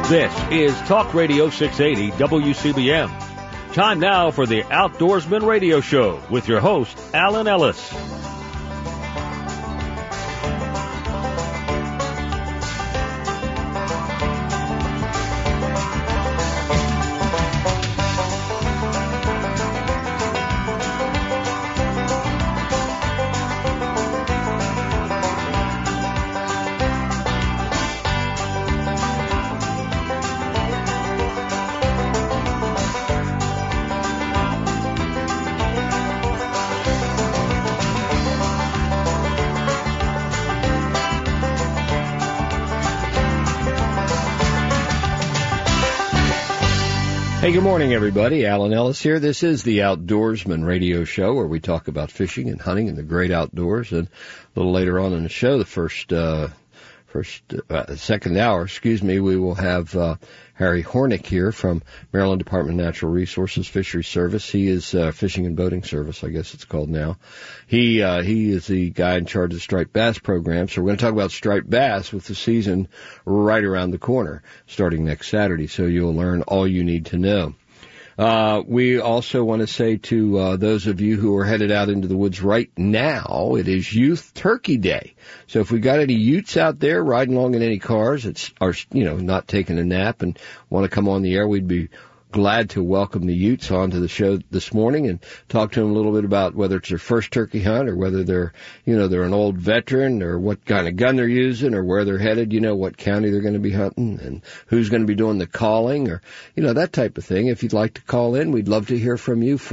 This is Talk Radio 680 WCBM. Time now for the Outdoorsman Radio Show with your host, Alan Ellis. Hey, good morning, everybody. Alan Ellis here. This is the Outdoorsman Radio Show, where we talk about fishing and hunting and the great outdoors. And a little later on in the show, the second hour, we will have Harry Hornick here from Maryland Department of Natural Resources Fisheries Service. He is Fishing and Boating Service, I guess it's called now. He is the guy in charge of the striped bass program. So we're going to talk about striped bass with the season right around the corner, starting next Saturday. So you'll learn all you need to know. We also want to say to those of you who are headed out into the woods right now, it is Youth Turkey Day. So if we got any Utes out there riding along in any cars, not taking a nap and want to come on the air, we'd be glad to welcome the Utes onto the show this morning and talk to them a little bit about whether it's their first turkey hunt or whether they're an old veteran or what kind of gun they're using or where they're headed, what county they're going to be hunting and who's going to be doing the calling or, that type of thing. If you'd like to call in, we'd love to hear from you.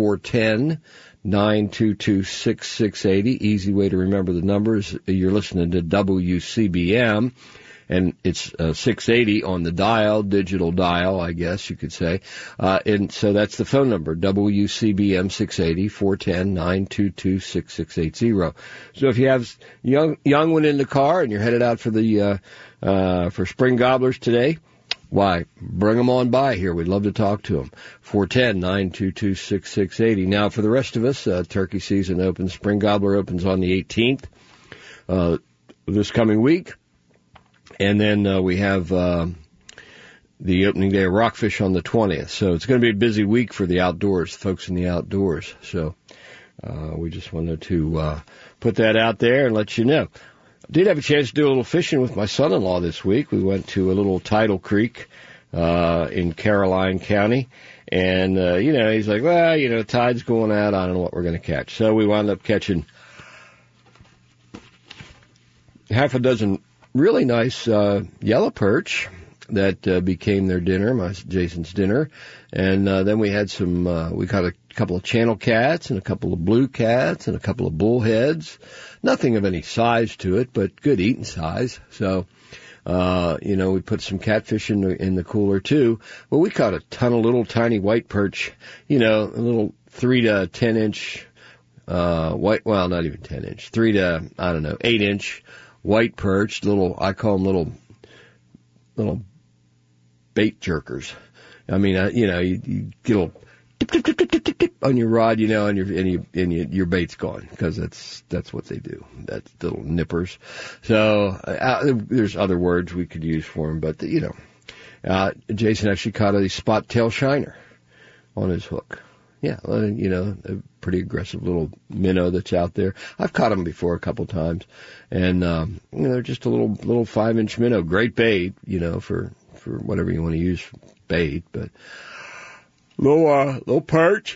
410-922-6680. Easy way to remember the numbers. You're listening to WCBM. And it's 680 on the dial, digital dial, I guess you could say. And so that's the phone number, WCBM 680, 410-922-6680. So if you have young one in the car and you're headed out for the for spring gobblers today, why, bring them on by here. We'd love to talk to them. 410-922-6680. Now, for the rest of us, turkey season opens. Spring gobbler opens on the 18th this coming week. And then we have the opening day of Rockfish on the 20th. So it's going to be a busy week for the outdoors, folks in the outdoors. So we just wanted to put that out there and let you know. I did have a chance to do a little fishing with my son-in-law this week. We went to a little tidal creek in Caroline County. And, he's like, well, tide's going out. I don't know what we're going to catch. So we wound up catching half a dozen really nice yellow perch that became their dinner, Jason's dinner. And then we had we caught a couple of channel cats and a couple of blue cats and a couple of bullheads. Nothing of any size to it, but good eating size. So, we put some catfish in the cooler too. Well, we caught a ton of little tiny white perch, a little 3 to 10 inch, not even 10 inch, 3 to, 8 inch white perch, I call them little bait jerkers. I mean, you get a little tip, tip, tip, tip, tip, tip, tip on your rod, and your bait's gone, because that's what they do. That's little nippers. So, there's other words we could use for them, but, Jason actually caught a spot tail shiner on his hook. Yeah, a pretty aggressive little minnow that's out there. I've caught them before a couple times, and they're just a little 5-inch minnow. Great bait, for whatever you want to use for bait, but little perch.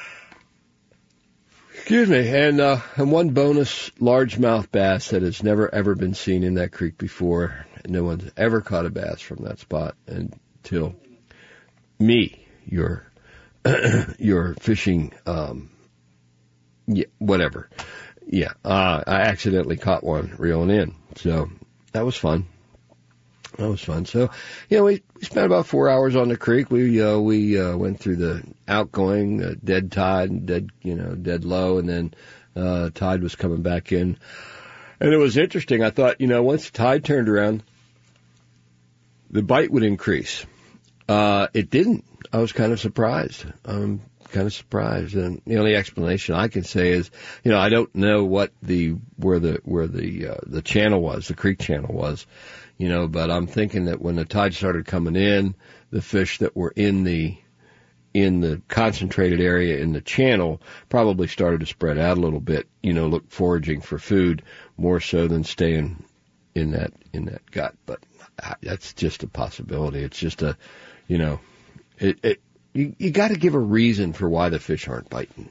Excuse me, and one bonus largemouth bass that has never ever been seen in that creek before. No one's ever caught a bass from that spot until me, your fishing, whatever. Yeah, I accidentally caught one reeling in. So that was fun. So, we spent about 4 hours on the creek. We went through the outgoing, dead tide and dead low, and then, tide was coming back in. And it was interesting. I thought, once the tide turned around, the bite would increase. It didn't. I was kind of surprised. And the only explanation I can say is, I don't know what where the channel was, the creek channel was, but I'm thinking that when the tide started coming in, the fish that were in the concentrated area in the channel probably started to spread out a little bit, look foraging for food more so than staying in that gut. But that's just a possibility. It's just you got to give a reason for why the fish aren't biting.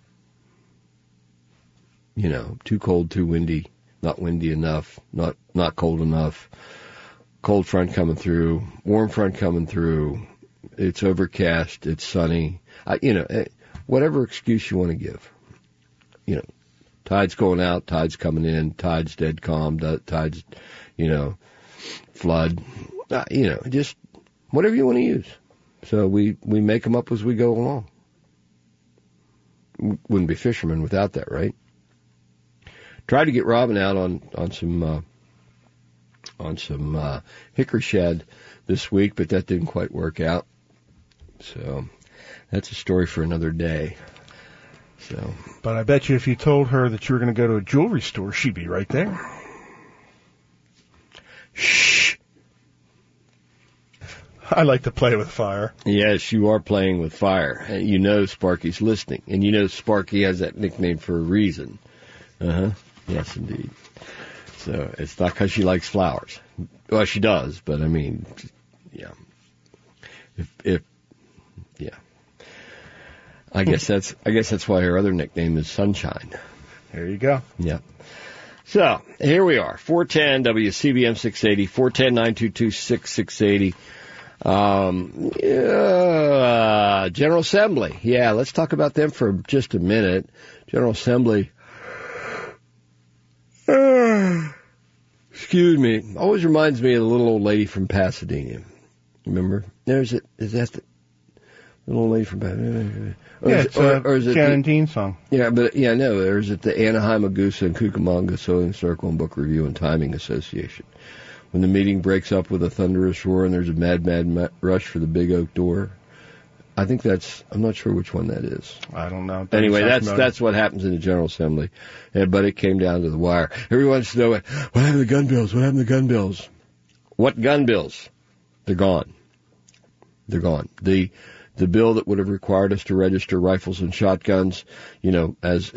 Too cold, too windy, not windy enough, not cold enough, cold front coming through, warm front coming through, it's overcast, it's sunny, whatever excuse you want to give. Tide's going out, tide's coming in, tide's dead calm, tide's, flood, just whatever you want to use. So we make them up as we go along. Wouldn't be fishermen without that, right? Tried to get Robin out on some hickory shad this week, but that didn't quite work out. So that's a story for another day. So, but I bet you if you told her that you were going to go to a jewelry store, she'd be right there. Shh. I like to play with fire. Yes, you are playing with fire. And Sparky's listening. And Sparky has that nickname for a reason. Uh-huh. Yes, indeed. So it's not because she likes flowers. Well, she does, but I mean, yeah. Yeah. I guess that's why her other nickname is Sunshine. There you go. Yeah. So here we are, 410 WCBM 680, 410-922-6680. General Assembly. Yeah, let's talk about them for just a minute. General Assembly. Excuse me. Always reminds me of the little old lady from Pasadena. Remember? Is that the little old lady from Pasadena? Or is it Shannon Dean's song. Yeah, but no. Or is it the Anaheim, Augusta, and Cucamonga Sewing Circle and Book Review and Timing Association? When the meeting breaks up with a thunderous roar and there's a mad rush for the big oak door. I think I'm not sure which one that is. I don't know. Anyway, that's what happens in the General Assembly. Yeah, but it came down to the wire. Everyone wants to know, what happened to the gun bills? What happened to the gun bills? What gun bills? They're gone. They're gone. The bill that would have required us to register rifles and shotguns, as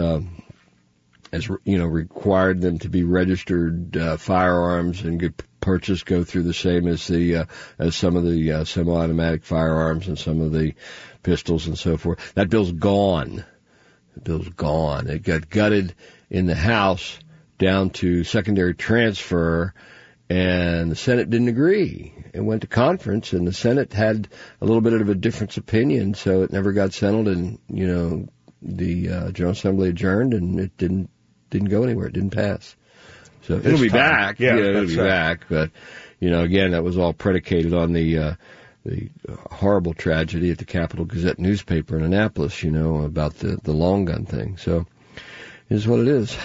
required them to be registered firearms and get purchased, go through the same as some of the semi-automatic firearms and some of the pistols and so forth. That bill's gone. The bill's gone. It got gutted in the House down to secondary transfer, and the Senate didn't agree. It went to conference, and the Senate had a little bit of a difference opinion, so it never got settled, and the General Assembly adjourned, and it didn't go anywhere. It didn't pass. So it'll be back. Yeah, it'll be back. But, again, that was all predicated on the horrible tragedy at the Capital Gazette newspaper in Annapolis, about the long gun thing. So it is what it is.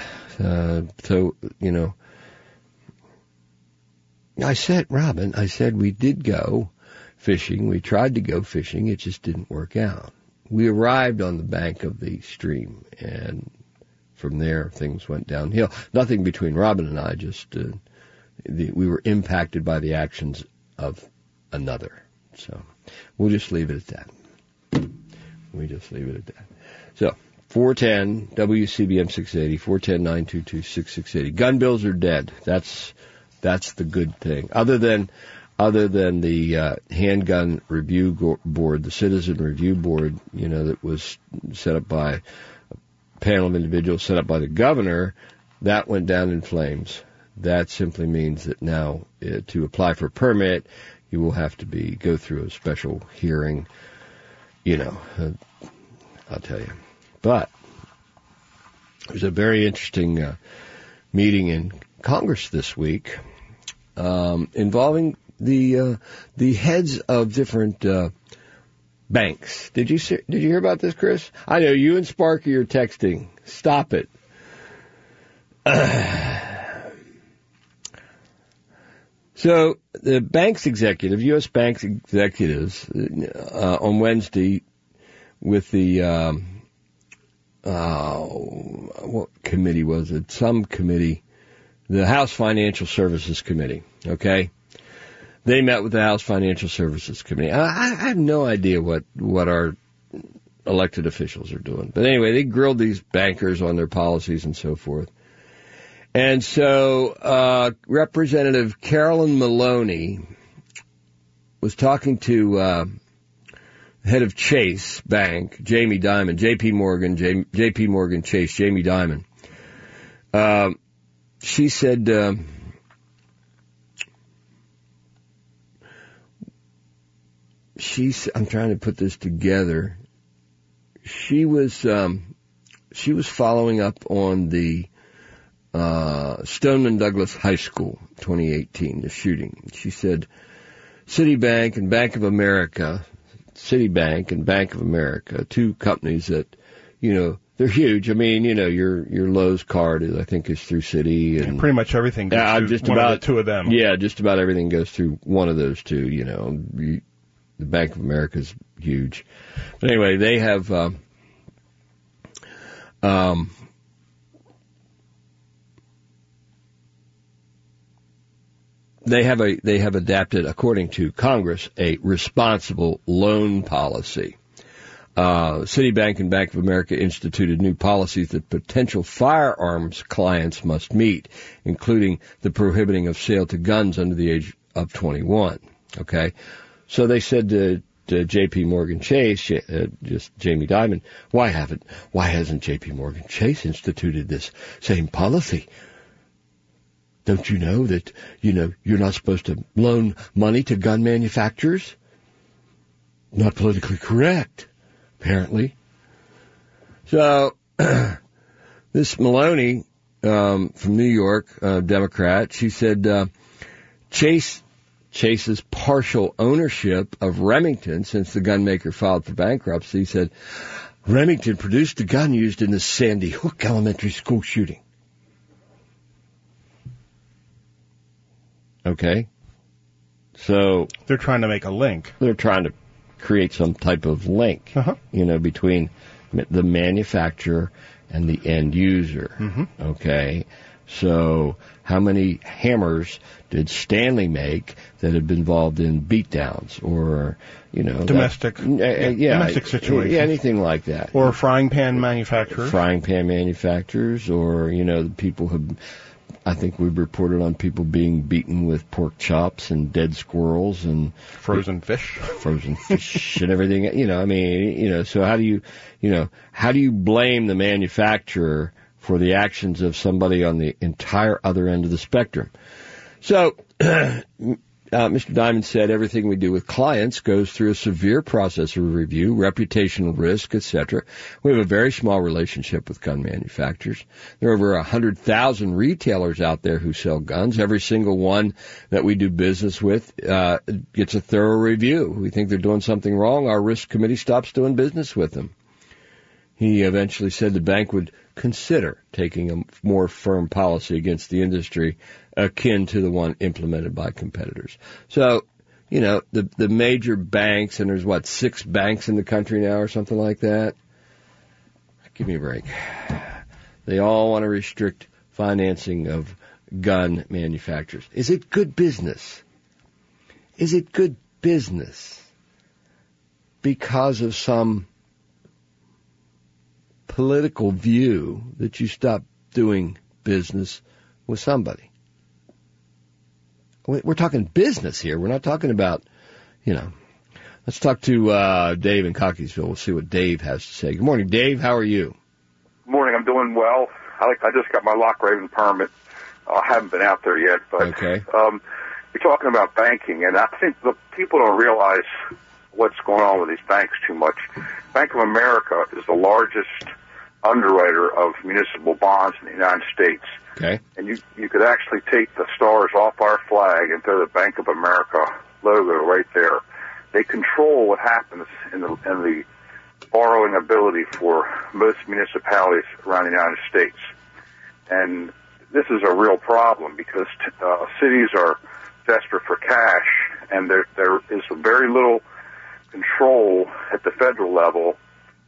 I said, Robin, we did go fishing. We tried to go fishing. It just didn't work out. We arrived on the bank of the stream, and from there, things went downhill. Nothing between Robin and I, just we were impacted by the actions of another. So we'll just leave it at that. So 410 WCBM 680, 410-922-6680. Gun bills are dead. That's the good thing. Other than the handgun review board, the citizen review board, that was set up by panel of individuals set up by the governor, that went down in flames. That simply means that now to apply for a permit, you will have to go through a special hearing. I'll tell you. But there's a very interesting meeting in Congress this week involving the heads of different banks. Did you hear about this, Chris? I know you and Sparky are texting. Stop it. So the bank's executive, U.S. Bank's executives, on Wednesday with the what committee was it? Some committee the House Financial Services Committee, okay? They met with the House Financial Services Committee. I have no idea what our elected officials are doing. But anyway, they grilled these bankers on their policies and so forth. And so Representative Carolyn Maloney was talking to head of Chase Bank, Jamie Dimon, J.P. Morgan Chase, Jamie Dimon. She said, I'm trying to put this together. She was following up on the Stoneman Douglas High School 2018, the shooting. She said, Citibank and Bank of America, two companies that, they're huge. I mean, your Lowe's card is, I think, is through Citi, and pretty much everything goes through one of the two of them. Yeah, just about everything goes through one of those two. The Bank of America is huge. But anyway, they have they have adapted, according to Congress, a responsible loan policy. Citibank and Bank of America instituted new policies that potential firearms clients must meet, including the prohibiting of sale to guns under the age of 21. Okay, so they said to J.P. Morgan Chase, just Jamie Dimon, why hasn't J.P. Morgan Chase instituted this same policy? Don't you know that you're not supposed to loan money to gun manufacturers? Not politically correct, apparently. So, this Maloney, from New York, Democrat, she said, Chase's partial ownership of Remington since the gun maker filed for bankruptcy, said, Remington produced the gun used in the Sandy Hook Elementary School shooting. Okay. So they're trying to make a link. They're trying to create some type of link, between the manufacturer and the end user. Mm-hmm. Okay. So how many hammers did Stanley make that had been involved in beatdowns or, domestic situations? Yeah, anything like that. Or frying pan manufacturers. Or, the people have, I think we've reported on people being beaten with pork chops and dead squirrels and frozen fish and everything. So how do you blame the manufacturer for the actions of somebody on the entire other end of the spectrum? So, Mr. Dimon said everything we do with clients goes through a severe process of review, reputational risk, etc. We have a very small relationship with gun manufacturers. There are over 100,000 retailers out there who sell guns. Every single one that we do business with gets a thorough review. We think they're doing something wrong. Our risk committee stops doing business with them. He eventually said the bank would consider taking a more firm policy against the industry akin to the one implemented by competitors. So, the major banks, and there's 6 banks in the country now or something like that? Give me a break. They all want to restrict financing of gun manufacturers. Is it good business? Is it good business because of some political view that you stop doing business with somebody? We're talking business here. We're not talking about, Let's talk to Dave in Cockeysville. We'll see what Dave has to say. Good morning, Dave. How are you? Good morning. I'm doing well. I just got my Lock Raven permit. I haven't been out there yet, but okay. You're talking about banking, and I think the people don't realize what's going on with these banks too much. Bank of America is the largest underwriter of municipal bonds in the United States. Okay. And you could actually take the stars off our flag and throw the Bank of America logo right there. They control what happens in the borrowing ability for most municipalities around the United States. And this is a real problem because cities are desperate for cash, and there is very little control at the federal level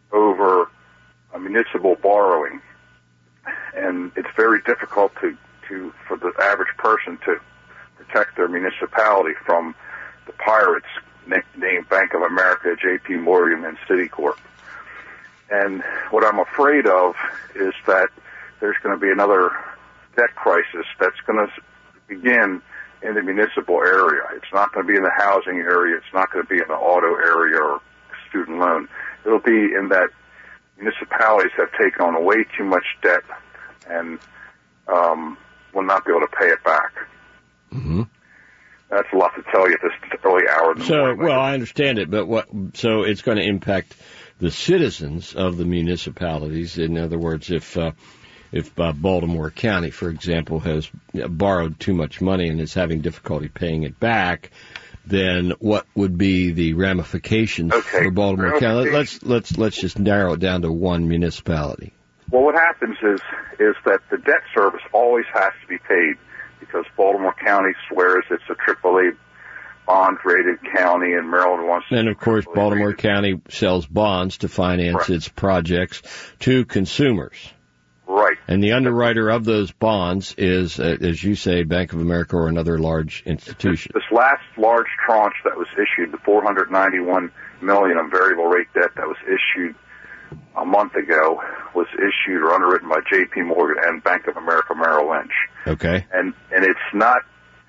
over municipal borrowing. And it's very difficult to for the average person to protect their municipality from the pirates named Bank of America, J.P. Morgan, and Citicorp. And what I'm afraid of is that there's going to be another debt crisis that's going to begin in the municipal area. It's not going to be in the housing area. It's not going to be in the auto area or student loan. It'll be in that municipalities have taken on way too much debt and will not be able to pay it back. Mm-hmm. That's a lot to tell you at this early hour in the morning. Well, I understand it, but so it's going to impact the citizens of the municipalities. In other words, if Baltimore County, for example, has borrowed too much money and is having difficulty paying it back, then what would be the ramifications for Baltimore County? Let's just narrow it down to one municipality. Well, what happens is that the debt service always has to be paid because Baltimore County swears it's a AAA bond-rated county, and Maryland wants to. And, of course, Baltimore County sells bonds to finance its projects to consumers. Right. And the underwriter of those bonds is, as you say, Bank of America or another large institution. This last large tranche that was issued, the $491 million of variable rate debt that was issued a month ago, was issued or underwritten by J.P. Morgan and Bank of America Merrill Lynch. Okay. And it's not.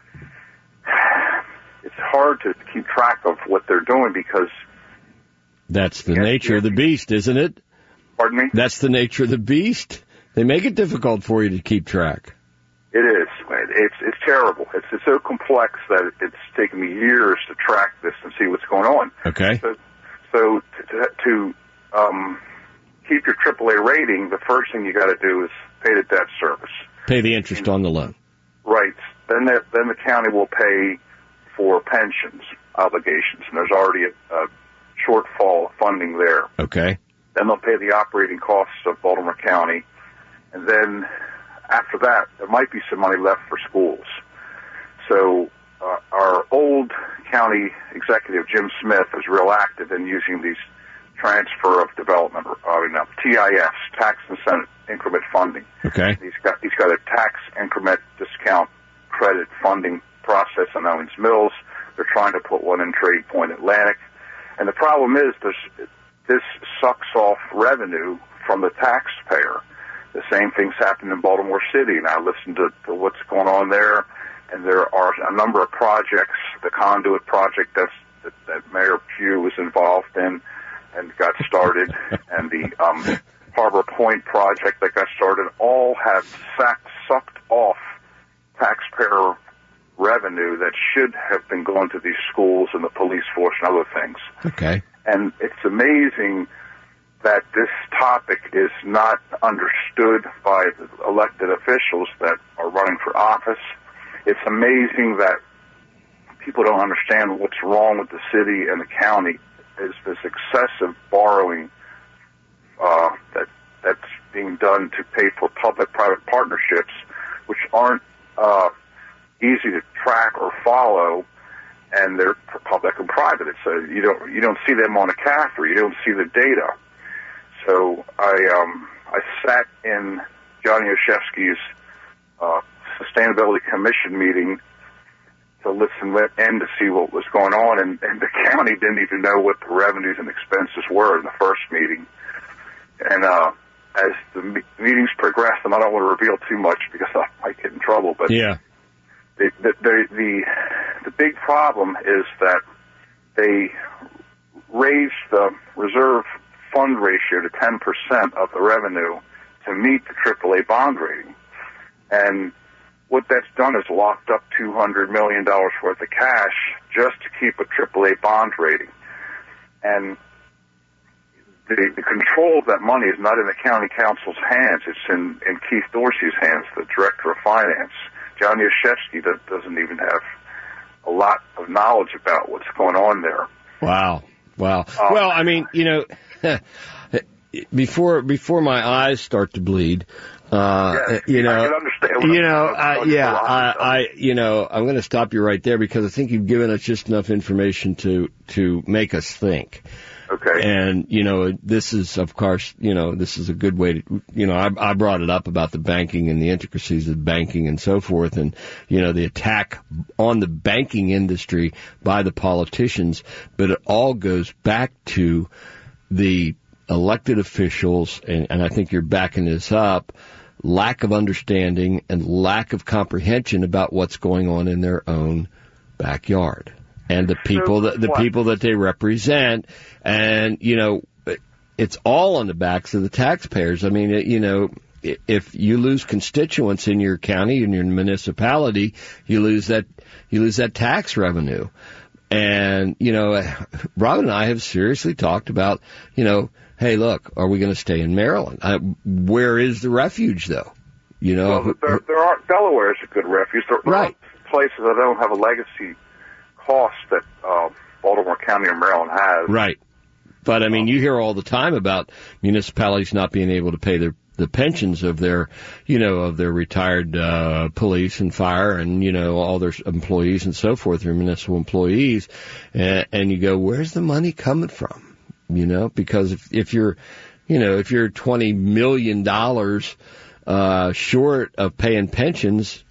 It's hard to keep track of what they're doing because that's the nature of the beast, isn't it? Pardon me? That's the nature of the beast. They make it difficult for you to keep track. It is. It's terrible. It's so complex that it's taken me years to track this and see what's going on. Okay. So to keep your AAA rating, the first thing you got to do is pay the debt service. Pay the interest on the loan. Right. Then the county will pay for pensions obligations, and there's already a shortfall of funding there. Okay. Then they'll pay the operating costs of Baltimore County, and then after that, there might be some money left for schools. So our old county executive, Jim Smith, is real active in using these transfer of development, TIFs, tax incentive increment funding. Okay. He's got a tax increment discount credit funding process in Owens Mills. They're trying to put one in Trade Point Atlantic. And the problem is this sucks off revenue from the taxpayer. The same thing's happened in Baltimore City, and I listened to what's going on there, and there are a number of projects, the conduit project that Mayor Pugh was involved in and got started, and the Harbor Point project that got started, all have sucked off taxpayer revenue that should have been going to these schools and the police force and other things. Okay. And it's amazing that this topic is not understood by the elected officials that are running for office. It's amazing that people don't understand what's wrong with the city and the county. Is this excessive borrowing that's being done to pay for public-private partnerships, which aren't easy to track or follow, and they're public and private. It's you don't see them on a CAFR. You don't see the data. So I sat in Johnny Olszewski's Sustainability Commission meeting to listen and to see what was going on, and the county didn't even know what the revenues and expenses were in the first meeting. And as the meetings progressed, and I don't want to reveal too much because I might get in trouble, but yeah. The big problem is that they raised the reserve fund ratio to 10% of the revenue to meet the AAA bond rating. And what that's done is locked up $200 million worth of cash just to keep a AAA bond rating. And the control of that money is not in the county council's hands. It's in Keith Dorsey's hands, the director of finance. Johnny Olszewski doesn't even have a lot of knowledge about what's going on there. Wow. Well, I mean, before my eyes start to bleed, I can understand. I'm going to stop you right there because I think you've given us just enough information to make us think. Okay. And, this is, of course, this is a good way to, I brought it up about the banking and the intricacies of banking and so forth, and, the attack on the banking industry by the politicians, but it all goes back to the elected officials, and I think you're backing this up, lack of understanding and lack of comprehension about what's going on in their own backyard. And the people that they represent, and it's all on the backs of the taxpayers. I mean, if you lose constituents in your county and your municipality, you lose that tax revenue. And Rob and I have seriously talked about, hey, look, are we going to stay in Maryland? Where is the refuge, though? Well, there are. Delaware is a good refuge. There right. are places that don't have a legacy cost that Baltimore County or Maryland has. Right. But, I mean, you hear all the time about municipalities not being able to pay the pensions of their retired police and fire and, all their employees and so forth, their municipal employees. And you go, where's the money coming from? Because if you're $20 million short of paying pensions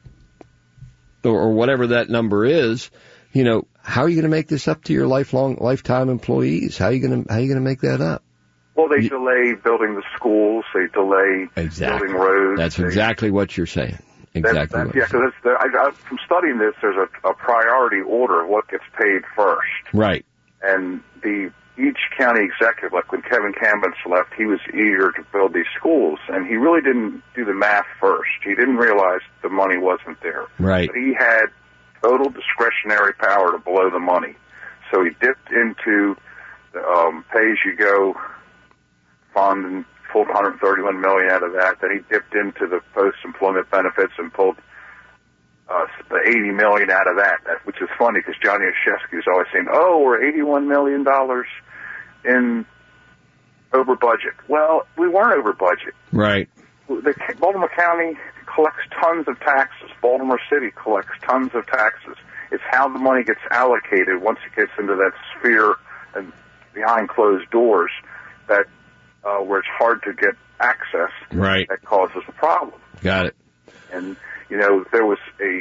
or whatever that number is, how are you going to make this up to your lifetime employees? How are you going to make that up? Well, they delay building the schools. They delay building roads. That's exactly what you're saying. Exactly. Because from studying this, there's a priority order of what gets paid first. Right. And each county executive, like when Kevin Kambance left, he was eager to build these schools, and he really didn't do the math first. He didn't realize the money wasn't there. Right. But he had total discretionary power to blow the money. So he dipped into the pay-as-you-go fund and pulled $131 million out of that. Then he dipped into the post-employment benefits and pulled the $80 million out of that, which is funny because Johnny Oshesky is always saying, we're $81 million in over budget. Well, we weren't over budget. Right. Baltimore County collects tons of taxes. Baltimore City collects tons of taxes. It's how the money gets allocated once it gets into that sphere and behind closed doors that where it's hard to get access. Right. That causes a problem. Got it. And there was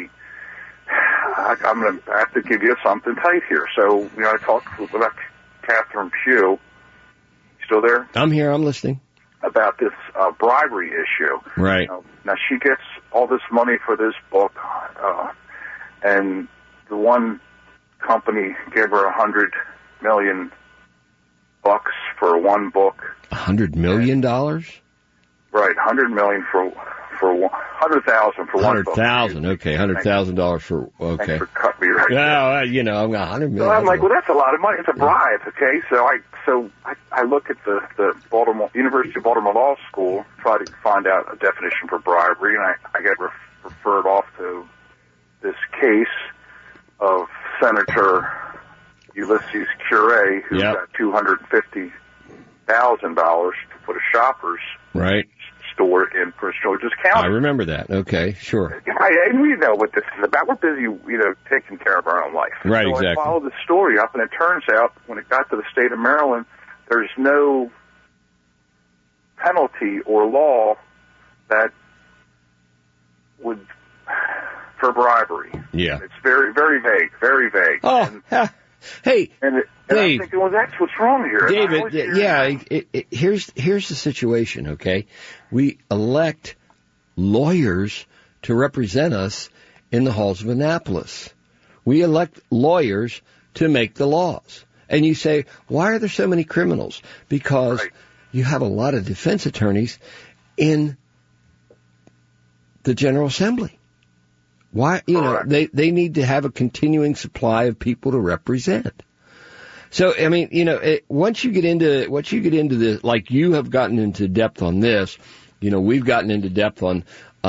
I'm going to have to give you something tight here. So I talked about Catherine Pugh. Still there? I'm here. I'm listening. About this bribery issue. Right. Now, she gets all this money for this book, and the one company gave her $100 million for one book. $100 million? Right, $100 million for $100,000 for one book. $100,000, okay, $100,000 for, okay. Thanks for cutting me right there. I've got $100 million. So I'm like, well, that's a lot of money. It's a bribe, okay? So I look at the Baltimore University of Baltimore Law School, try to find out a definition for bribery, and I get referred off to this case of Senator Ulysses Curie, who got $250,000 to put a Shoppers store in Prince George's County. I remember that. Okay, sure. And we know what this is about. We're busy, taking care of our own life. Right, so exactly. I followed the story up, and it turns out when it got to the state of Maryland, there's no penalty or law that would for bribery. Yeah. It's very, very vague, very vague. Oh, hey, and Dave, I'm thinking, well, that's what's wrong here. David, here's the situation, okay? We elect lawyers to represent us in the halls of Annapolis. We elect lawyers to make the laws. And you say, why are there so many criminals? Because you have a lot of defense attorneys in the General Assembly. Why, they need to have a continuing supply of people to represent. So, I mean, once you get into this, like you have gotten into depth on this, we've gotten into depth on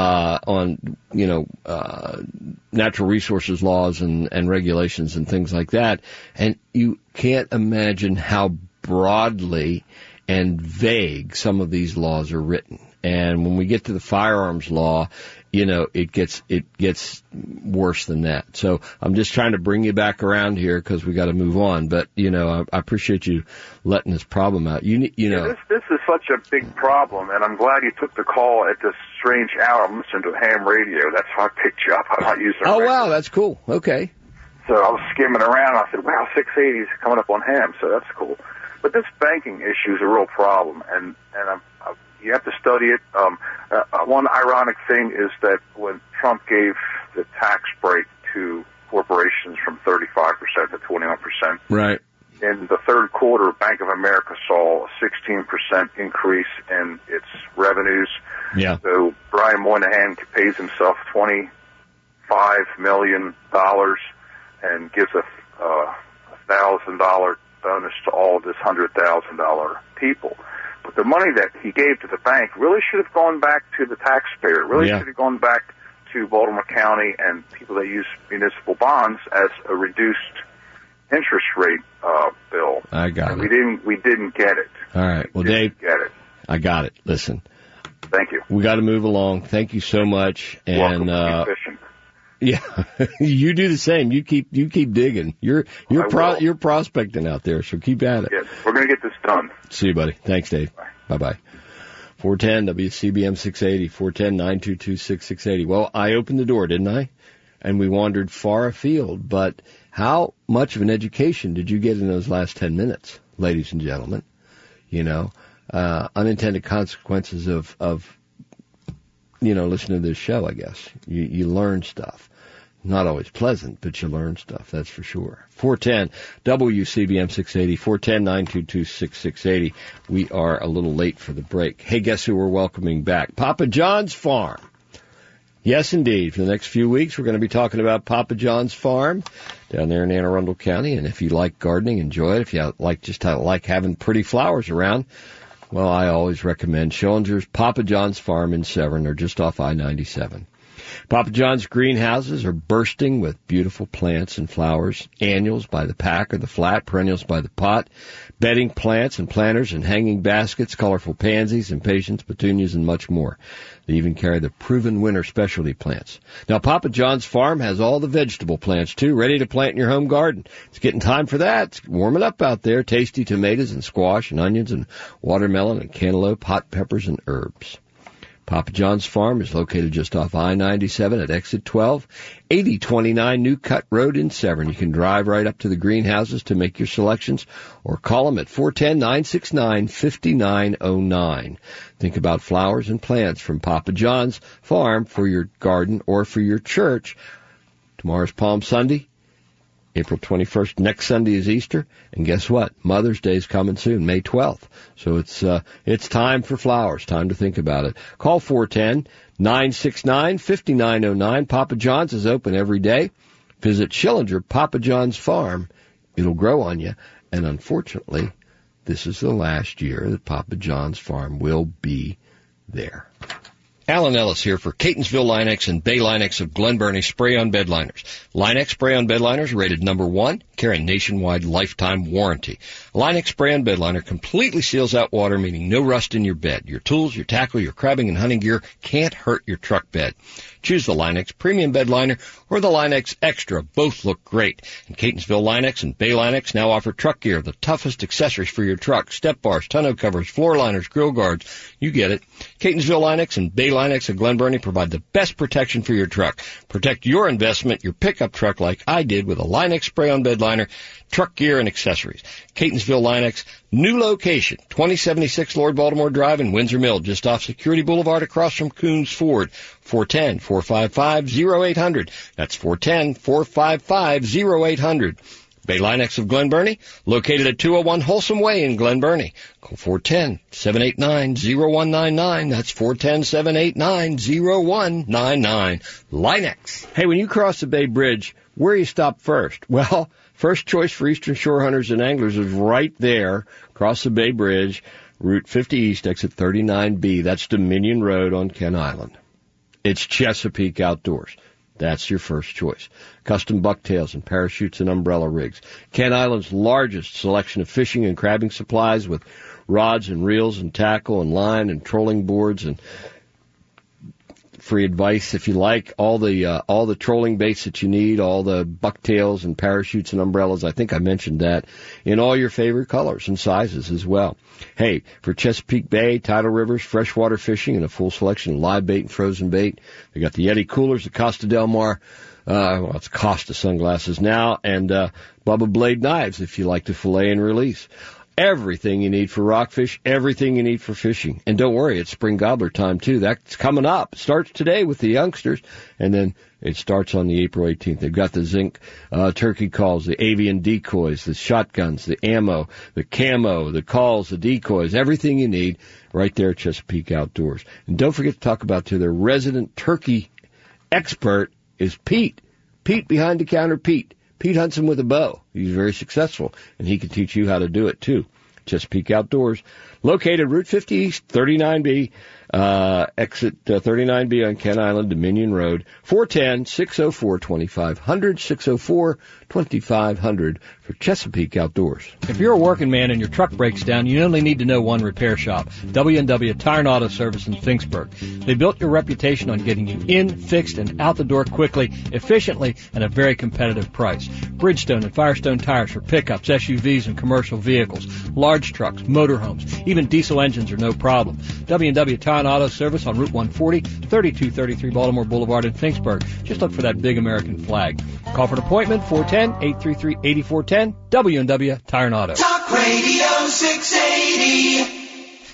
natural resources laws and regulations and things like that. And you can't imagine how broadly and vague some of these laws are written. And when we get to the firearms law, it gets worse than that. So I'm just trying to bring you back around here because we got to move on. But I appreciate you letting this problem out. This is such a big problem, and I'm glad you took the call at this strange hour. I'm listening to ham radio. That's how I picked you up. I'm not using. Oh wow, that's cool. Okay. So I was skimming around. I said, "Wow, 680 is coming up on ham." So that's cool. But this banking issue is a real problem, and you have to study it. One ironic thing is that when Trump gave the tax break to corporations from 35% to 21%, right. In the third quarter, Bank of America saw a 16% increase in its revenues. Yeah. So Brian Moynihan pays himself $25 million and gives a $1,000 bonus to all of his $100,000 people. But the money that he gave to the bank really should have gone back to the taxpayer. It really should have gone back to Baltimore County and people that use municipal bonds as a reduced interest rate bill. I got it. We didn't get it. All right. Well, Dave, get it. I got it. Listen. Thank you. We got to move along. Thank you so much. Welcome. Keep fishing. Yeah, you do the same. You keep digging. You're prospecting out there, so keep at it. Yes, we're going to get this done. See you, buddy. Thanks, Dave. Bye. 410 WCBM 680, 410-922-6680. Well, I opened the door, didn't I? And we wandered far afield, but how much of an education did you get in those last 10 minutes, ladies and gentlemen? Unintended consequences of listening to this show, I guess. You learn stuff. Not always pleasant, but you learn stuff, that's for sure. 410 WCBM 680, 410-922-6680. We are a little late for the break. Hey, guess who we're welcoming back? Papa John's Farm. Yes, indeed. For the next few weeks, we're going to be talking about Papa John's Farm down there in Anne Arundel County. And if you like gardening, enjoy it. If you like having pretty flowers around, well, I always recommend Schillinger's Papa John's Farm in Severn. They're just off I-97. Papa John's greenhouses are bursting with beautiful plants and flowers, annuals by the pack or the flat, perennials by the pot, bedding plants and planters and hanging baskets, colorful pansies, impatiens, petunias, and much more. They even carry the proven winter specialty plants. Now, Papa John's Farm has all the vegetable plants, too, ready to plant in your home garden. It's getting time for that. It's warming up out there. Tasty tomatoes and squash and onions and watermelon and cantaloupe, hot peppers and herbs. Papa John's Farm is located just off I-97 at exit 12, 8029 New Cut Road in Severn. You can drive right up to the greenhouses to make your selections or call them at 410-969-5909. Think about flowers and plants from Papa John's Farm for your garden or for your church. Tomorrow's Palm Sunday. April 21st, next Sunday is Easter, and guess what? Mother's Day is coming soon, May 12th. So it's time for flowers, time to think about it. Call 410-969-5909. Papa John's is open every day. Visit Schillinger Papa John's Farm. It'll grow on you, and unfortunately, this is the last year that Papa John's Farm will be there. Alan Ellis here for Catonsville Line-X and Bay Line-X of Glen Burnie Spray-On Bed Liners. Line-X Spray-On Bed Liners rated number 1, carrying nationwide lifetime warranty. Line-X Spray-On Bed Liner completely seals out water, meaning no rust in your bed. Your tools, your tackle, your crabbing and hunting gear can't hurt your truck bed. Choose the Line-X Premium Bed Liner or the Line-X Extra. Both look great. And Catonsville Line-X and Bay Line-X now offer truck gear, the toughest accessories for your truck. Step bars, tonneau covers, floor liners, grill guards. You get it. Catonsville Line-X and Bay Line-X of Glen Burnie provide the best protection for your truck. Protect your investment, your pickup truck, like I did with a Line-X Spray-On Bed Liner, truck gear, and accessories. Catonsville Line-X, new location, 2076 Lord Baltimore Drive in Windsor Mill, just off Security Boulevard across from Coons Ford. 410-455-0800. That's 410-455-0800. Bay Line-X of Glen Burnie, located at 201 Wholesome Way in Glen Burnie. Call 410-789-0199. That's 410-789-0199. Line-X. Hey, when you cross the Bay Bridge, where do you stop first? Well, first choice for Eastern Shore hunters and anglers is right there, across the Bay Bridge, Route 50 East, exit 39B. That's Dominion Road on Ken Island. It's Chesapeake Outdoors. That's your first choice. Custom bucktails and parachutes and umbrella rigs. Ken Island's largest selection of fishing and crabbing supplies with rods and reels and tackle and line and trolling boards and free advice if you like. All the trolling baits that you need, all the bucktails and parachutes and umbrellas. I think I mentioned that, in all your favorite colors and sizes as well. Hey, for Chesapeake Bay, tidal rivers, freshwater fishing, and a full selection of live bait and frozen bait, they got the Yeti coolers, the Costa Del Mar, it's Costa sunglasses now, and Bubba Blade knives if you like to fillet and release. Everything you need for rockfish, everything you need for fishing. And don't worry, it's spring gobbler time, too. That's coming up. It starts today with the youngsters, and then it starts on the April 18th. They've got the zinc turkey calls, the avian decoys, the shotguns, the ammo, the camo, the calls, the decoys, everything you need right there at Chesapeake Outdoors. And don't forget to talk about, too, their resident turkey expert is Pete. Pete behind the counter, Pete. Pete hunts them with a bow. He's very successful, and he can teach you how to do it, too. Chesapeake Outdoors, located Route 50 East, 39B, exit 39B on Kent Island, Dominion Road, 410-604-2500, 604-2500 for Chesapeake Outdoors. If you're a working man and your truck breaks down, you only need to know one repair shop, W&W Tire and Auto Service in Finksburg. They built your reputation on getting you in, fixed, and out the door quickly, efficiently, and at a very competitive price. Bridgestone and Firestone tires for pickups, SUVs, and commercial vehicles, large trucks, motorhomes, even diesel engines are no problem. W&W Tire and Auto Service on Route 140, 3233 Baltimore Boulevard in Finksburg. Just look for that big American flag. Call for an appointment, 410-833-8410, W&W Tire and Auto. Talk Radio 680,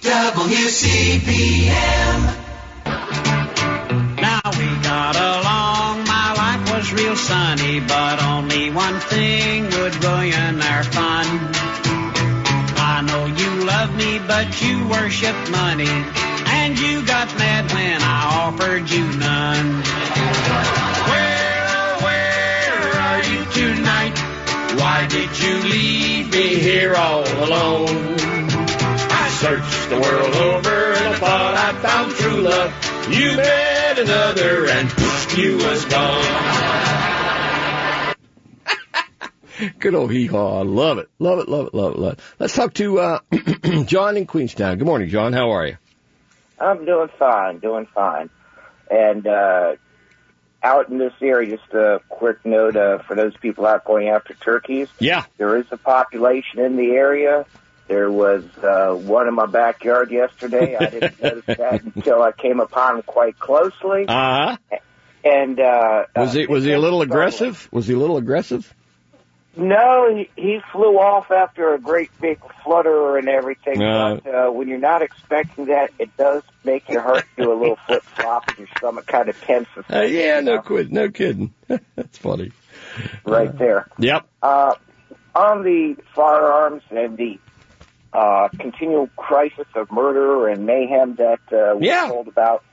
WCBM. Now we got along, my life was real sunny, but only one thing would ruin our fun. I know you love me, but you worship money, and you got mad when I offered you none. Where, oh, where are you tonight? Why did you leave me here all alone? I searched the world over and I thought I found true love. You met another and poof, you was gone. Good old hee-haw. Love it. Love it, love it, love it, love it. Let's talk to John in Queenstown. Good morning, John. How are you? I'm doing fine. And out in this area, just a quick note for those people out going after turkeys. Yeah. There is a population in the area. There was one in my backyard yesterday. I didn't notice that until I came upon him quite closely. Uh-huh. And was he a little aggressive? Was he a little aggressive? No, he flew off after a great big flutter and everything. But when you're not expecting that, it does make your heart do a little flip flop and your stomach kind of tenses. Yeah, no kidding. That's funny. Right there. Yep. On the firearms and the continual crisis of murder and mayhem that we're told about,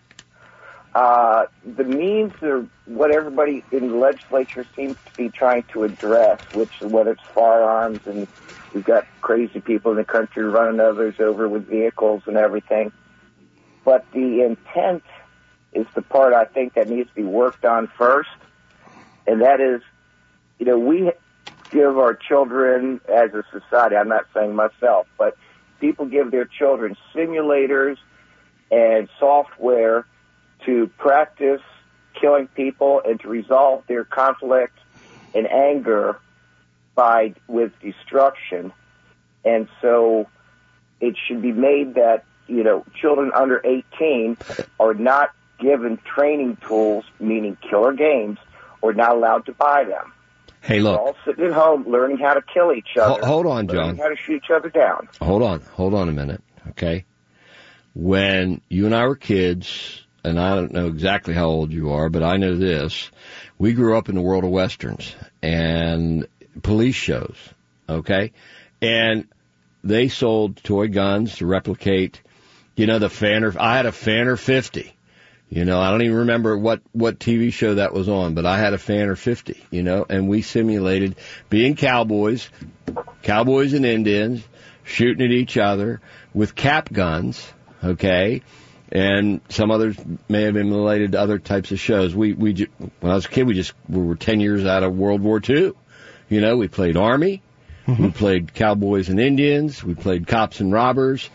the means are what everybody in the legislature seems to be trying to address, whether it's firearms, and we've got crazy people in the country running others over with vehicles and everything. But the intent is the part I think that needs to be worked on first, and that is, we give our children as a society, I'm not saying myself, but people give their children simulators and software to practice killing people and to resolve their conflict and anger with destruction. And so it should be made that, children under 18 are not given training tools, meaning killer games, or not allowed to buy them. Hey, look. They're all sitting at home learning how to kill each other. Hold on, John. Learning how to shoot each other down. Hold on a minute, okay? When you and I were kids, and I don't know exactly how old you are, but I know this, we grew up in the world of Westerns and police shows, okay? And they sold toy guns to replicate, the Fanner. I had a Fanner 50. I don't even remember what TV show that was on, but I had a Fanner 50, and we simulated being cowboys and Indians, shooting at each other with cap guns, okay? And some others may have been related to other types of shows. When I was a kid, we were 10 years out of World War II. We played Army. Mm-hmm. We played cowboys and Indians. We played cops and robbers.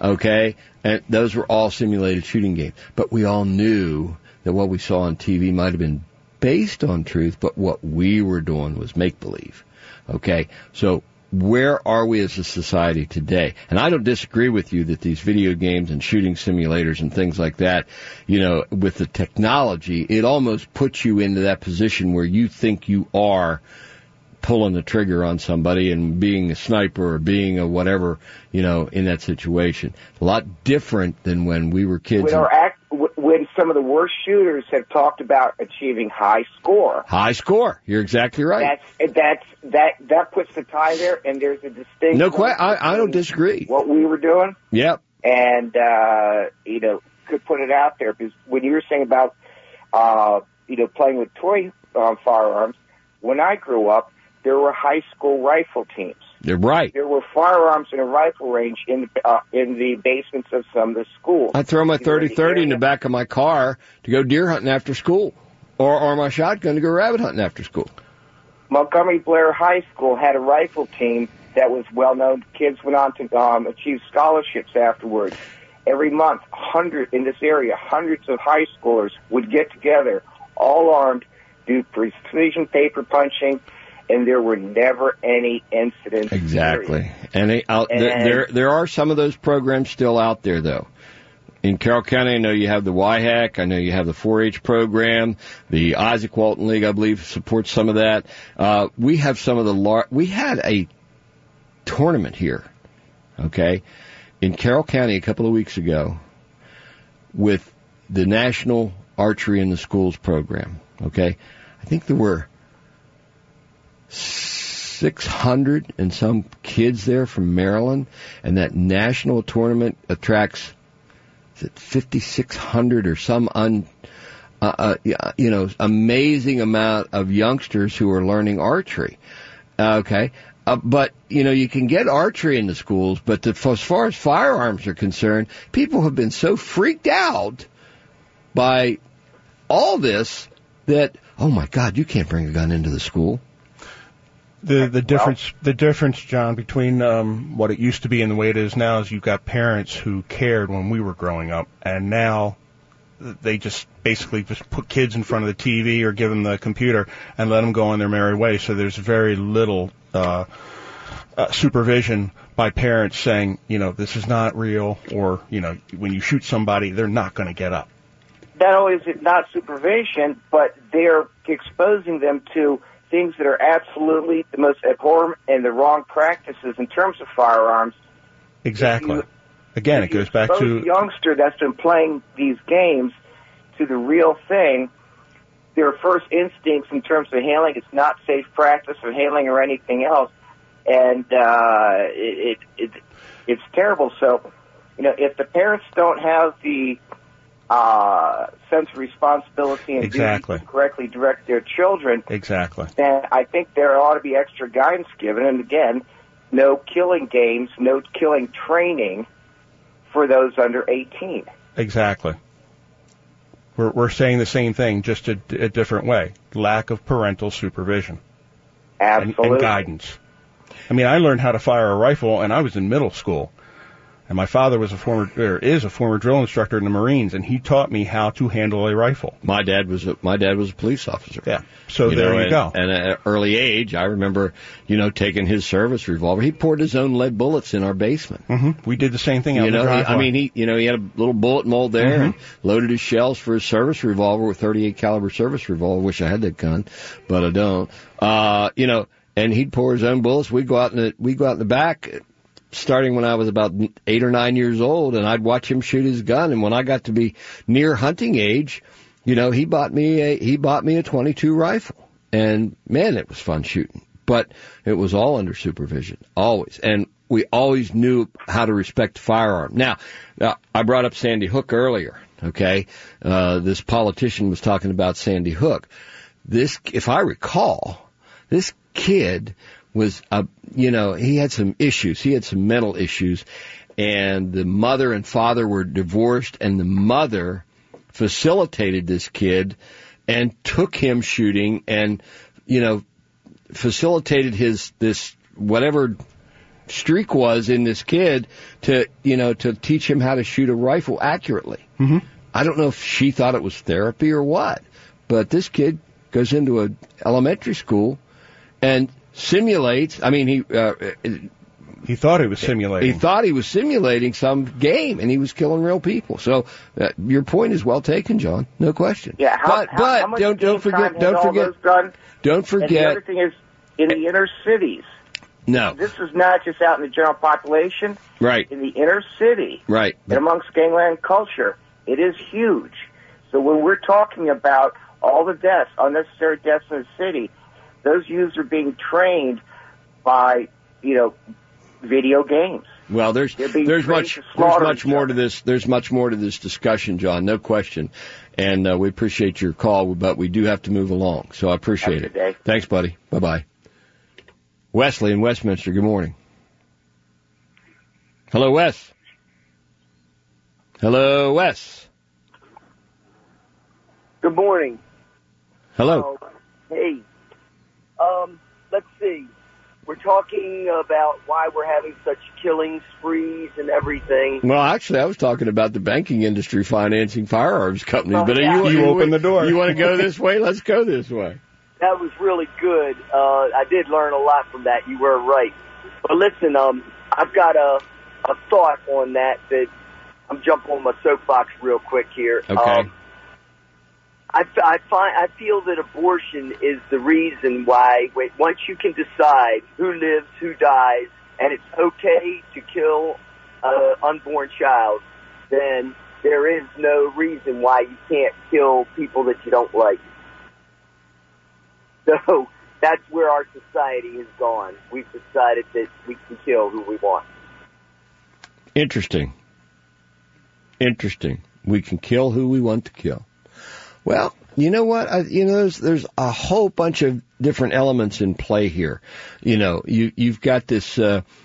Okay? And those were all simulated shooting games. But we all knew that what we saw on TV might have been based on truth, but what we were doing was make-believe. Okay? So where are we as a society today? And I don't disagree with you that these video games and shooting simulators and things like that, with the technology, it almost puts you into that position where you think you are pulling the trigger on somebody and being a sniper or being a whatever, in that situation. A lot different than when we were kids. When some of the worst shooters have talked about achieving high score. High score. You're exactly right. That puts the tie there, and there's a distinct. No question. I don't disagree. What we were doing. Yep. And could put it out there, because when you were saying about playing with toy firearms, when I grew up, there were high school rifle teams. You're right. There were firearms in a rifle range in the basements of some of the schools. I throw my 30-30 in the back of my car to go deer hunting after school, or my shotgun to go rabbit hunting after school. Montgomery Blair High School had a rifle team that was well known. Kids went on to achieve scholarships afterwards. Every month, in this area, hundreds of high schoolers would get together, all armed, do precision paper punching, and there were never any incidents. Exactly. There are some of those programs still out there, though. In Carroll County, I know you have the YHAC. I know you have the 4-H program. The Isaac Walton League, I believe, supports some of that. We have some of the we had a tournament here, okay, in Carroll County a couple of weeks ago with the National Archery in the Schools program, okay? I think there were 600 and some kids there from Maryland, and that national tournament attracts, is it 5,600 or some amazing amount of youngsters who are learning archery. Okay. But, you can get archery in the schools, but as far as firearms are concerned, people have been so freaked out by all this that, oh my God, you can't bring a gun into the school. The difference, John, between what it used to be and the way it is now is you've got parents who cared when we were growing up, and now they just basically just put kids in front of the TV or give them the computer and let them go on their merry way. So there's very little supervision by parents saying, this is not real, or, when you shoot somebody, they're not going to get up. Not only is it not supervision, but they're exposing them to things that are absolutely the most abhorrent and the wrong practices in terms of firearms. Exactly. Again, it goes back to the youngster that's been playing these games to the real thing. Their first instincts in terms of handling, it's not safe practice or handling or anything else, and it's terrible. So, if the parents don't have the sense of responsibility and exactly. duty to correctly direct their children, exactly, then I think there ought to be extra guidance given. And again, no killing games, no killing training for those under 18. Exactly. We're saying the same thing, just a different way. Lack of parental supervision. Absolutely. And guidance. I mean, I learned how to fire a rifle, and I was in middle school. And my father is a former drill instructor in the Marines, and he taught me how to handle a rifle. My dad was a police officer. Yeah. So there you go. And at an early age, I remember, taking his service revolver. He poured his own lead bullets in our basement. Mm-hmm. We did the same thing out in the driveway. He had a little bullet mold there and loaded his shells for his service revolver with .38 caliber service revolver. Wish I had that gun, but I don't. And he'd pour his own bullets. We'd go out in the back, starting when I was about 8 or 9 years old, and I'd watch him shoot his gun. And when I got to be near hunting age, he bought me a .22 rifle, and man, it was fun shooting. But it was all under supervision, always, and we always knew how to respect the firearm. Now, I brought up Sandy Hook earlier. Okay, this politician was talking about Sandy Hook. If I recall, this kid was, he had some issues. He had some mental issues, and the mother and father were divorced, and the mother facilitated this kid and took him shooting and, facilitated this whatever streak was in this kid to teach him how to shoot a rifle accurately. Mm-hmm. I don't know if she thought it was therapy or what, but this kid goes into an elementary school and simulates. I mean, he thought he was simulating. He thought he was simulating some game, and he was killing real people. So your point is well taken, John. No question. Yeah, but much don't forget. And the other thing is in the inner cities. No, this is not just out in the general population. Right. In the inner city. Right. And amongst gangland culture, it is huge. So when we're talking about all the deaths, unnecessary deaths in the city, those youths are being trained by, video games. Well, there's much more to this. There's much more to this discussion, John. No question. And we appreciate your call, but we do have to move along. So I appreciate it. Day. Thanks, buddy. Bye bye. Wesley in Westminster. Good morning. Hello, Wes. Hello, Wes. Good morning. Hello. Hey. Let's see. We're talking about why we're having such killing sprees and everything. Well, actually, I was talking about the banking industry financing firearms companies. But you opened the door. You want to go this way? Let's go this way. That was really good. I did learn a lot from that. You were right. But listen, I've got a thought on that I'm jumping on my soapbox real quick here. Okay. I feel that abortion is the reason why, once you can decide who lives, who dies, and it's okay to kill an unborn child, then there is no reason why you can't kill people that you don't like. So that's where our society has gone. We've decided that we can kill who we want. Interesting. We can kill who we want to kill. Well, you know what? There's a whole bunch of different elements in play here. You've got this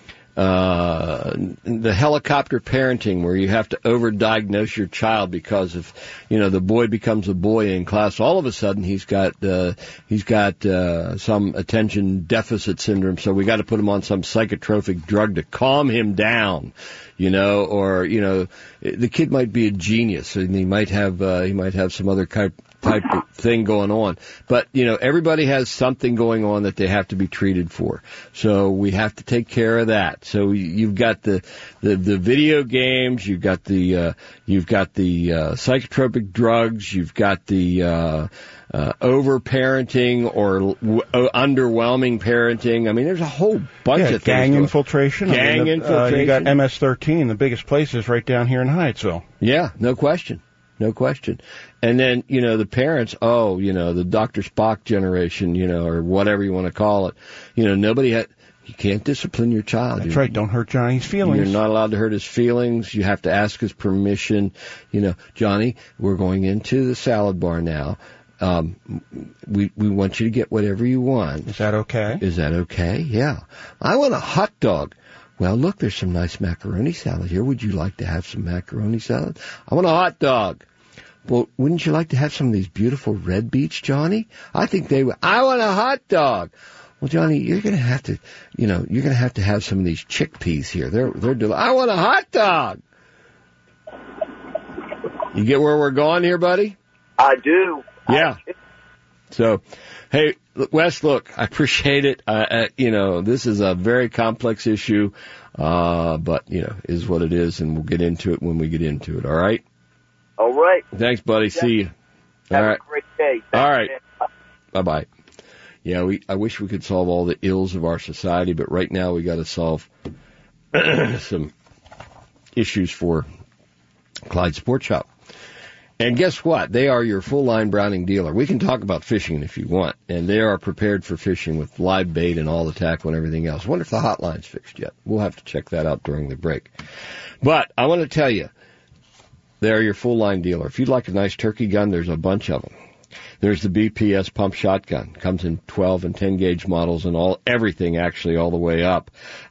the helicopter parenting where you have to overdiagnose your child because of the boy becomes a boy in class. All of a sudden he's got some attention deficit syndrome, so we got to put him on some psychotropic drug to calm him down. The kid might be a genius and he might have some other type of thing going on. But, everybody has something going on that they have to be treated for. So we have to take care of that. So you've got the video games, you've got the psychotropic drugs, you've got the over-parenting or underwhelming parenting. I mean, there's a whole bunch of things. Gang infiltration. Infiltration. You got MS-13, the biggest place is right down here in Hyattsville. Yeah, no question. And then, the parents, the Dr. Spock generation, or whatever you want to call it. You can't discipline your child. That's right. Don't hurt Johnny's feelings. You're not allowed to hurt his feelings. You have to ask his permission. Johnny, we're going into the salad bar now. We want you to get whatever you want. Is that okay? Yeah. I want a hot dog. Well, look, there's some nice macaroni salad here. Would you like to have some macaroni salad? I want a hot dog. Well, wouldn't you like to have some of these beautiful red beets, Johnny? I think they would. I want a hot dog. Well, Johnny, you're going to have to, have some of these chickpeas here. They're I want a hot dog. You get where we're going here, buddy? I do. Yeah. So, hey, Wes, look, I appreciate it. This is a very complex issue, but, is what it is, and we'll get into it when we get into it, all right? All right. Thanks, buddy. See you. Have a great day. Thanks, all right. Man. Bye-bye. Yeah, I wish we could solve all the ills of our society, but right now we got to solve some issues for Clyde Sports Shop. And guess what? They are your full-line Browning dealer. We can talk about fishing if you want, and they are prepared for fishing with live bait and all the tackle and everything else. I wonder if the hotline's fixed yet. We'll have to check that out during the break. But I want to tell you, they're your full-line dealer. If you'd like a nice turkey gun, there's a bunch of them. There's the BPS pump shotgun. Comes in 12 and 10 gauge models and everything actually all the way up,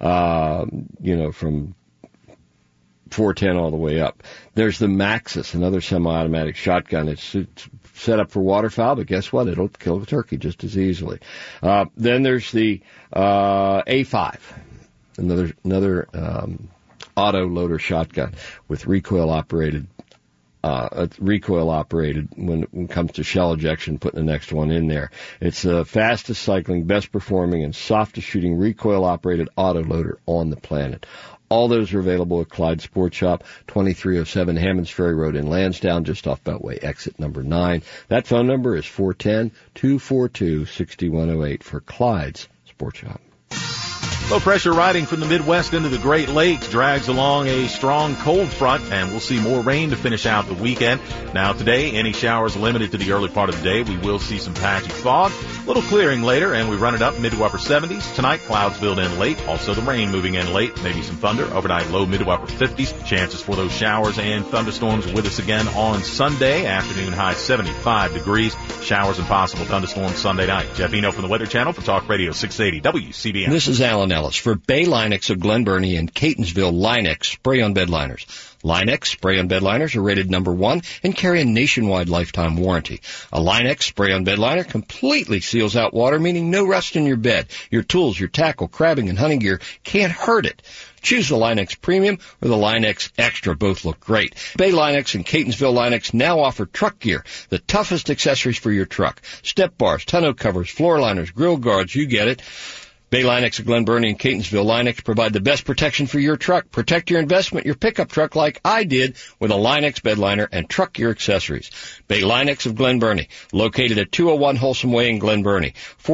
from 410 all the way up. There's the Maxus, another semi-automatic shotgun. It's set up for waterfowl, but guess what? It'll kill a turkey just as easily. Then there's the A5. another auto loader shotgun with recoil operated. Recoil operated when it comes to shell ejection, putting the next one in there. It's the fastest cycling, best performing, and softest shooting recoil operated auto loader on the planet. All those are available at Clyde Sports Shop, 2307 Hammonds Ferry Road in Lansdowne, just off Beltway exit number 9. That phone number is 410-242-6108 for Clyde's Sports Shop. Low pressure riding from the Midwest into the Great Lakes drags along a strong cold front, and we'll see more rain to finish out the weekend. Now today, any showers limited to the early part of the day. We will see some patchy fog, little clearing later, and we run it up mid to upper 70s. Tonight, clouds build in late. Also the rain moving in late, maybe some thunder. Overnight low mid to upper 50s. Chances for those showers and thunderstorms with us again on Sunday. Afternoon high 75 degrees. Showers and possible thunderstorms Sunday night. Jeff Eno from the Weather Channel for Talk Radio 680 WCBM. This is Alan Ellis for Bay Linex of Glen Burnie and Catonsville Linex spray-on bed liners. Linex spray-on bed liners are rated number 1 and carry a nationwide lifetime warranty. A Linex spray-on bed liner completely seals out water, meaning no rust in your bed. Your tools, your tackle, crabbing, and hunting gear can't hurt it. Choose the Linex Premium or the Linex Extra. Both look great. Bay Linex and Catonsville Linex now offer truck gear, the toughest accessories for your truck. Step bars, tonneau covers, floor liners, grill guards, you get it. Bay Linex of Glen Burnie and Catonsville Linex provide the best protection for your truck. Protect your investment, your pickup truck like I did with a Linex bed liner and truck gear accessories. Bay Linex of Glen Burnie, located at 201 Wholesome Way in Glen Burnie.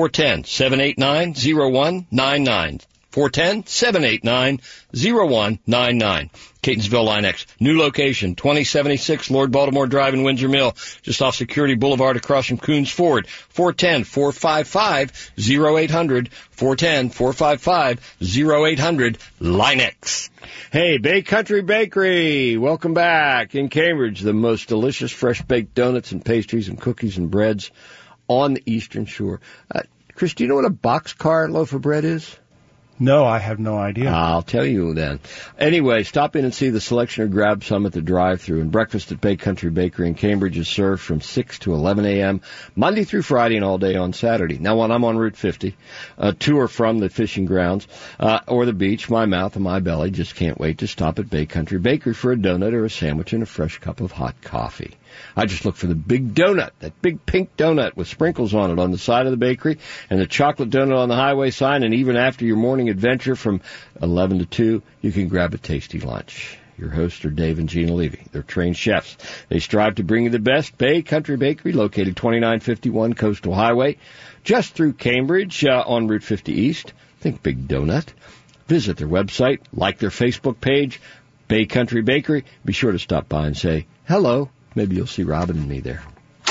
410-789-0199. 410-789-0199. Catonsville Linex. New location, 2076 Lord Baltimore Drive in Windsor Mill, just off Security Boulevard across from Coons Ford. 410-455-0800. 410-455-0800. Linex. Hey, Bay Country Bakery, welcome back. In Cambridge, the most delicious fresh baked donuts and pastries and cookies and breads on the Eastern Shore. Chris, do you know what a boxcar loaf of bread is? No, I have no idea. I'll tell you then. Anyway, stop in and see the selection or grab some at the drive-thru. And breakfast at Bay Country Bakery in Cambridge is served from 6 to 11 a.m., Monday through Friday and all day on Saturday. Now, when I'm on Route 50, to or from the fishing grounds or the beach, my mouth and my belly just can't wait to stop at Bay Country Bakery for a donut or a sandwich and a fresh cup of hot coffee. I just look for the big donut, that big pink donut with sprinkles on it on the side of the bakery, and the chocolate donut on the highway sign, and even after your morning adventure from 11 to 2, you can grab a tasty lunch. Your hosts are Dave and Gina Levy. They're trained chefs. They strive to bring you the best. Bay Country Bakery, located 2951 Coastal Highway, just through Cambridge on Route 50 East. Think big donut. Visit their website, like their Facebook page, Bay Country Bakery. Be sure to stop by and say hello. Maybe you'll see Robin and me there.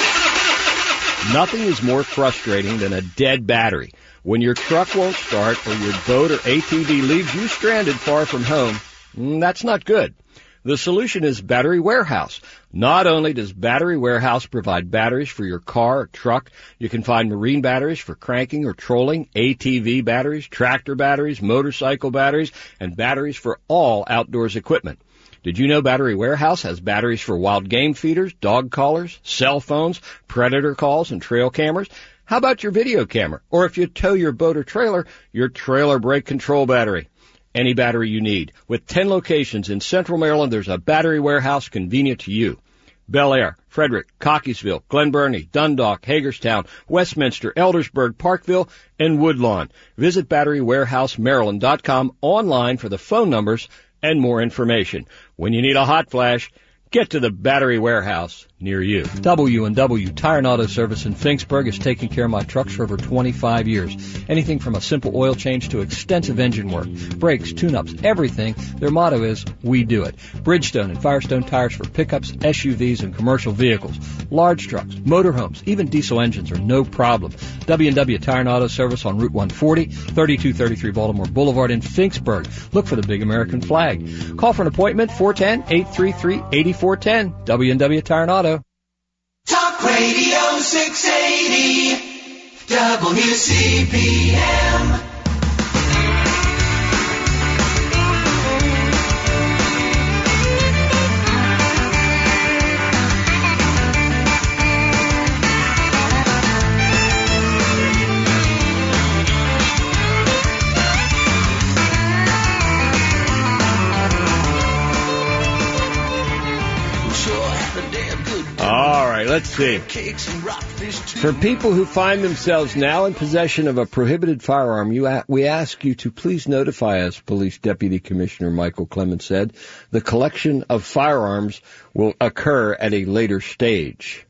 Nothing is more frustrating than a dead battery. When your truck won't start or your boat or ATV leaves you stranded far from home, that's not good. The solution is Battery Warehouse. Not only does Battery Warehouse provide batteries for your car or truck, you can find marine batteries for cranking or trolling, ATV batteries, tractor batteries, motorcycle batteries, and batteries for all outdoors equipment. Did you know Battery Warehouse has batteries for wild game feeders, dog collars, cell phones, predator calls, and trail cameras? How about your video camera? Or if you tow your boat or trailer, your trailer brake control battery. Any battery you need. With 10 locations in Central Maryland, there's a Battery Warehouse convenient to you. Bel Air, Frederick, Cockeysville, Glen Burnie, Dundalk, Hagerstown, Westminster, Eldersburg, Parkville, and Woodlawn. Visit BatteryWarehouseMaryland.com online for the phone numbers and more information. When you need a hot flash, get to the Battery Warehouse near you. W&W Tire and Auto Service in Finksburg has taken care of my trucks for over 25 years. Anything from a simple oil change to extensive engine work, brakes, tune-ups, everything. Their motto is, we do it. Bridgestone and Firestone tires for pickups, SUVs, and commercial vehicles. Large trucks, motorhomes, even diesel engines are no problem. W&W Tire and Auto Service on Route 140, 3233 Baltimore Boulevard in Finksburg. Look for the big American flag. Call for an appointment, 410-833-8410. W&W Tire and Auto. Talk Radio 680 WCBM. let's see. For people who find themselves now in possession of a prohibited firearm, we ask you to please notify us, Police Deputy Commissioner Michael Clements said. The collection of firearms will occur at a later stage.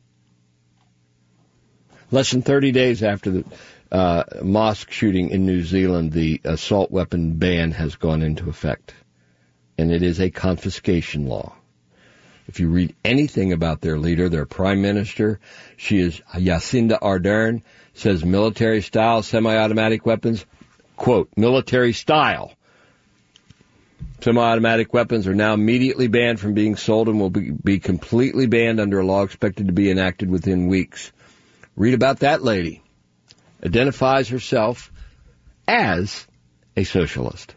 Less than 30 days after the mosque shooting in New Zealand, the assault weapon ban has gone into effect. And it is a confiscation law. If you read anything about their leader, their prime minister, she is Jacinda Ardern, says military-style semi-automatic weapons, quote, military-style semi-automatic weapons are now immediately banned from being sold and will be completely banned under a law expected to be enacted within weeks. Read about that lady. Identifies herself as a socialist.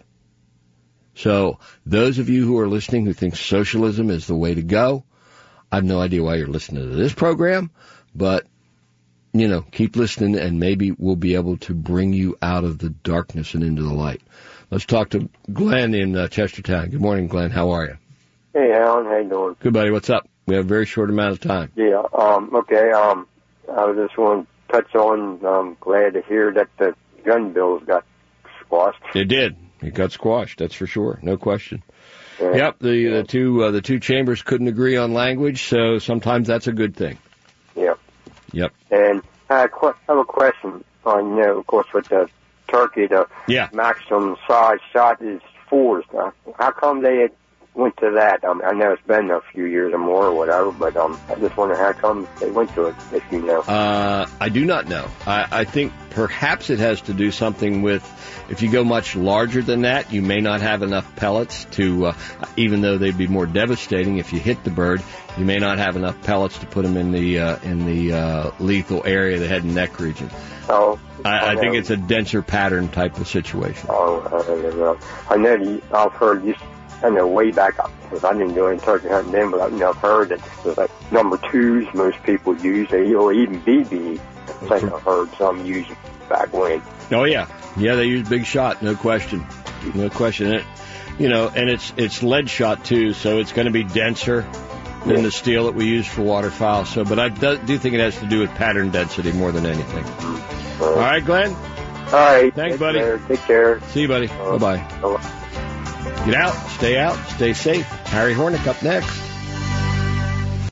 So those of you who are listening who think socialism is the way to go, I have no idea why you're listening to this program, but, you know, keep listening and maybe we'll be able to bring you out of the darkness and into the light. Let's talk to Glenn in Chestertown. Good morning, Glenn. How are you? Hey, Alan. How you doing? Good, buddy. What's up? We have a very short amount of time. Yeah, okay. I was just want to touch on, I'm glad to hear that the gun bills got squashed. It did. It got squashed, that's for sure. No question. Yeah. Yep, the two chambers couldn't agree on language, so sometimes that's a good thing. Yep. Yep. And I have a question on, you know, of course, with the turkey, the maximum size shot is 4. How come they went to that? I know it's been a few years or more or whatever, but I just wonder how come they went to it, if you know. I do not know. I think perhaps it has to do something with, if you go much larger than that, you may not have enough pellets to, even though they'd be more devastating if you hit the bird, you may not have enough pellets to put them in the lethal area, the head and neck region. Oh. I think it's a denser pattern type of situation. Oh, I know I've heard you. I know way back, because I didn't do any turkey hunting then, but I've heard that there's like number 2s most people use, or even BB. I think I've heard some use back when. Oh yeah, they use big shot, no question, no question. And it's lead shot too, so it's going to be denser than the steel that we use for waterfowl. So, but I do think it has to do with pattern density more than anything. All right, Glenn. All right. Thanks, buddy. Take care. See you, buddy. Bye-bye. Get out, stay safe. Harry Hornick up next.